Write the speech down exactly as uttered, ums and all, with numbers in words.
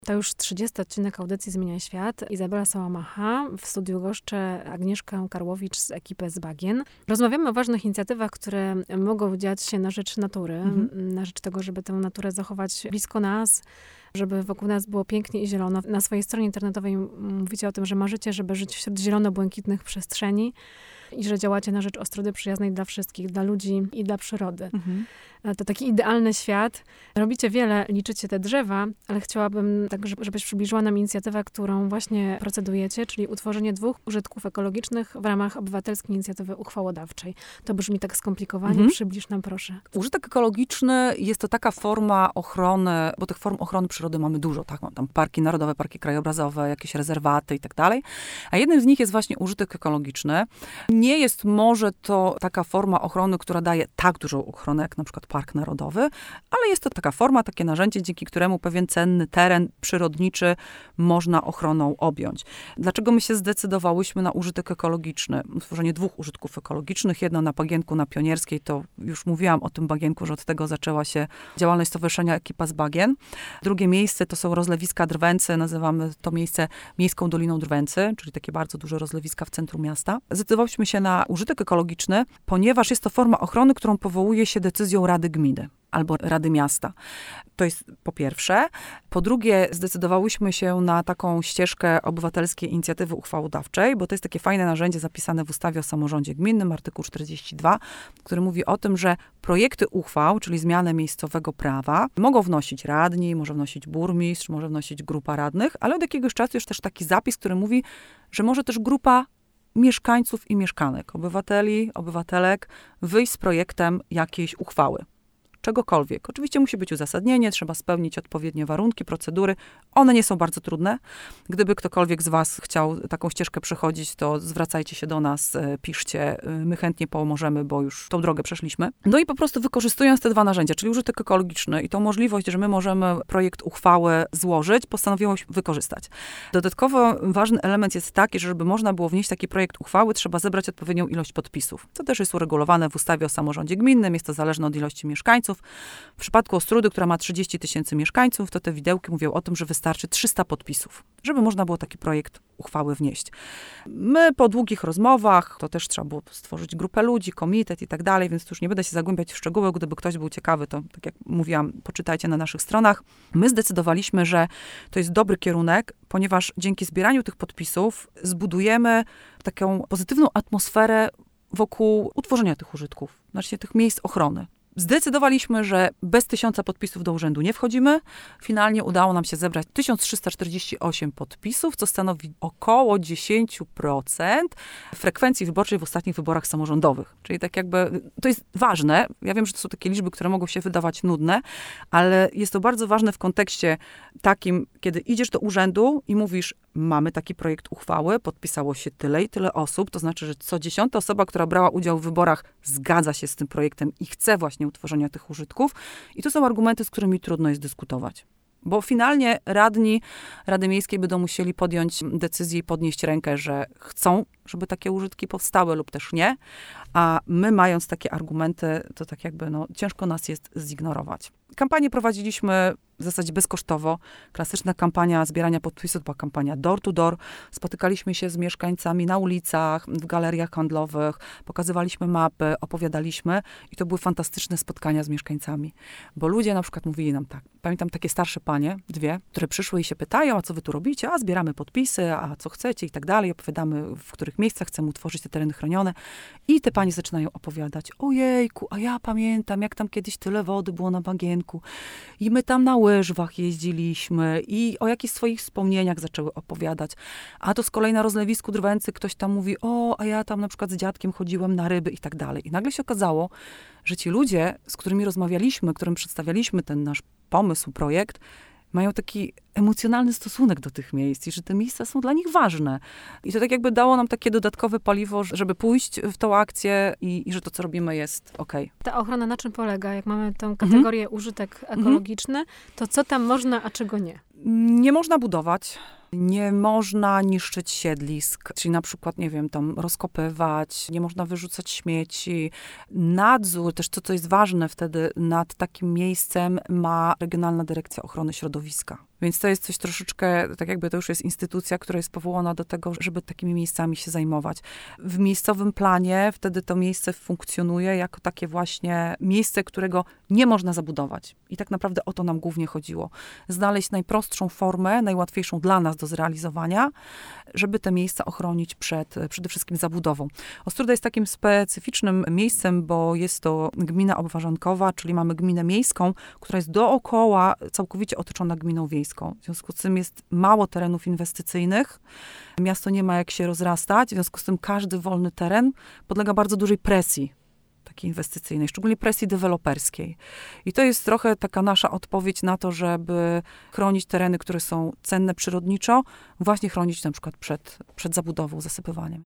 To już trzydziesty odcinek audycji Zmieniaj Świat. Izabela Sałamacha, w studiu goszczę Agnieszkę Karłowicz z ekipy z Bagien. Rozmawiamy o ważnych inicjatywach, które mogą dziać się na rzecz natury, mhm. na rzecz tego, żeby tę naturę zachować blisko nas, żeby wokół nas było pięknie i zielono. Na swojej stronie internetowej mówicie o tym, że marzycie, żeby żyć wśród zielono-błękitnych przestrzeni i że działacie na rzecz Ostródy przyjaznej dla wszystkich, dla ludzi i dla przyrody. Mhm. To taki idealny świat. Robicie wiele, liczycie te drzewa, ale chciałabym tak, żebyś przybliżyła nam inicjatywę, którą właśnie procedujecie, czyli utworzenie dwóch użytków ekologicznych w ramach obywatelskiej inicjatywy uchwałodawczej. To brzmi tak skomplikowanie. Mhm. Przybliż nam proszę. Użytek ekologiczny jest to taka forma ochrony, bo tych form ochrony przyrody mamy dużo, tak? Mam tam parki narodowe, parki krajobrazowe, jakieś rezerwaty i tak dalej. A jednym z nich jest właśnie użytek ekologiczny. Nie jest może to taka forma ochrony, która daje tak dużą ochronę, jak na przykład Park Narodowy, ale jest to taka forma, takie narzędzie, dzięki któremu pewien cenny teren przyrodniczy można ochroną objąć. Dlaczego my się zdecydowałyśmy na użytek ekologiczny? Utworzenie dwóch użytków ekologicznych. Jedno na Bagienku, na Pionierskiej, to już mówiłam o tym Bagienku, że od tego zaczęła się działalność Stowarzyszenia Ekipa z Bagien. Drugie miejsce to są rozlewiska Drwęcy, nazywamy to miejsce Miejską Doliną Drwęcy, czyli takie bardzo duże rozlewiska w centrum miasta. Zdecydowałyśmy się na użytek ekologiczny, ponieważ jest to forma ochrony, którą powołuje się decyzją Rady Gminy albo Rady Miasta. To jest po pierwsze. Po drugie, zdecydowałyśmy się na taką ścieżkę obywatelskiej inicjatywy uchwałodawczej, bo to jest takie fajne narzędzie zapisane w ustawie o samorządzie gminnym, artykuł czterdzieści dwa, który mówi o tym, że projekty uchwał, czyli zmianę miejscowego prawa, mogą wnosić radni, może wnosić burmistrz, może wnosić grupa radnych, ale od jakiegoś czasu jest też taki zapis, który mówi, że może też grupa mieszkańców i mieszkanek, obywateli, obywatelek, wyjść z projektem jakiejś uchwały. Czegokolwiek. Oczywiście musi być uzasadnienie, trzeba spełnić odpowiednie warunki, procedury. One nie są bardzo trudne. Gdyby ktokolwiek z was chciał taką ścieżkę przechodzić, to zwracajcie się do nas, piszcie, my chętnie pomożemy, bo już tą drogę przeszliśmy. No i po prostu wykorzystując te dwa narzędzia, czyli użytek ekologiczny i tą możliwość, że my możemy projekt uchwały złożyć, postanowiłyśmy wykorzystać. Dodatkowo ważny element jest taki, że żeby można było wnieść taki projekt uchwały, trzeba zebrać odpowiednią ilość podpisów. To też jest uregulowane w ustawie o samorządzie gminnym, jest to zależne od ilości mieszkańców. W przypadku Ostródy, która ma trzydzieści tysięcy mieszkańców, to te widełki mówią o tym, że wystarczy trzysta podpisów, żeby można było taki projekt uchwały wnieść. My po długich rozmowach, to też trzeba było stworzyć grupę ludzi, komitet i tak dalej, więc tu już nie będę się zagłębiać w szczegóły. Gdyby ktoś był ciekawy, to tak jak mówiłam, poczytajcie na naszych stronach. My zdecydowaliśmy, że to jest dobry kierunek, ponieważ dzięki zbieraniu tych podpisów zbudujemy taką pozytywną atmosferę wokół utworzenia tych użytków, znaczy tych miejsc ochrony. Zdecydowaliśmy, że bez tysiąca podpisów do urzędu nie wchodzimy. Finalnie udało nam się zebrać tysiąc trzysta czterdzieści osiem podpisów, co stanowi około dziesięć procent frekwencji wyborczej w ostatnich wyborach samorządowych. Czyli tak jakby, to jest ważne. Ja wiem, że to są takie liczby, które mogą się wydawać nudne, ale jest to bardzo ważne w kontekście takim, kiedy idziesz do urzędu i mówisz, mamy taki projekt uchwały, podpisało się tyle i tyle osób, to znaczy, że co dziesiąta osoba, która brała udział w wyborach, zgadza się z tym projektem i chce właśnie utworzenia tych użytków. I to są argumenty, z którymi trudno jest dyskutować. Bo finalnie radni Rady Miejskiej będą musieli podjąć decyzję i podnieść rękę, że chcą, żeby takie użytki powstały lub też nie. A my, mając takie argumenty, to tak jakby no, ciężko nas jest zignorować. Kampanię prowadziliśmy w zasadzie bezkosztowo. Klasyczna kampania zbierania podpisów była kampania door to door. Spotykaliśmy się z mieszkańcami na ulicach, w galeriach handlowych, pokazywaliśmy mapy, opowiadaliśmy i to były fantastyczne spotkania z mieszkańcami. Bo ludzie na przykład mówili nam tak, pamiętam takie starsze panie, dwie, które przyszły i się pytają, a co wy tu robicie? A zbieramy podpisy, a co chcecie i tak dalej. Opowiadamy, w których miejscach chcemy utworzyć te tereny chronione. I te panie zaczynają opowiadać, ojejku, a ja pamiętam, jak tam kiedyś tyle wody było na Bagienku. I my tam na łyżwach jeździliśmy i o jakichś swoich wspomnieniach zaczęły opowiadać. A to z kolei na rozlewisku Drwęcy ktoś tam mówi, o, a ja tam na przykład z dziadkiem chodziłem na ryby i tak dalej. I nagle się okazało, że ci ludzie, z którymi rozmawialiśmy, którym przedstawialiśmy ten nasz pomysł, projekt, mają taki emocjonalny stosunek do tych miejsc i że te miejsca są dla nich ważne. I to tak jakby dało nam takie dodatkowe paliwo, żeby pójść w tą akcję i, i że to, co robimy, jest okej. Okay. Ta ochrona na czym polega? Jak mamy tę kategorię mhm. użytek ekologiczny, mhm. to co tam można, a czego nie? Nie można budować. Nie można niszczyć siedlisk, czyli na przykład, nie wiem, tam rozkopywać, nie można wyrzucać śmieci. Nadzór, też to, co jest ważne wtedy, nad takim miejscem ma Regionalna Dyrekcja Ochrony Środowiska. Więc to jest coś troszeczkę, tak jakby to już jest instytucja, która jest powołana do tego, żeby takimi miejscami się zajmować. W miejscowym planie wtedy to miejsce funkcjonuje jako takie właśnie miejsce, którego nie można zabudować. I tak naprawdę o to nam głównie chodziło. Znaleźć najprostszą formę, najłatwiejszą dla nas do zrealizowania, żeby te miejsca ochronić przed przede wszystkim zabudową. Ostróda jest takim specyficznym miejscem, bo jest to gmina obwarzankowa, czyli mamy gminę miejską, która jest dookoła całkowicie otoczona gminą wiejską. W związku z tym jest mało terenów inwestycyjnych. Miasto nie ma jak się rozrastać, w związku z tym każdy wolny teren podlega bardzo dużej presji takiej inwestycyjnej, szczególnie presji deweloperskiej. I to jest trochę taka nasza odpowiedź na to, żeby chronić tereny, które są cenne przyrodniczo, właśnie chronić na przykład przed, przed zabudową, zasypywaniem.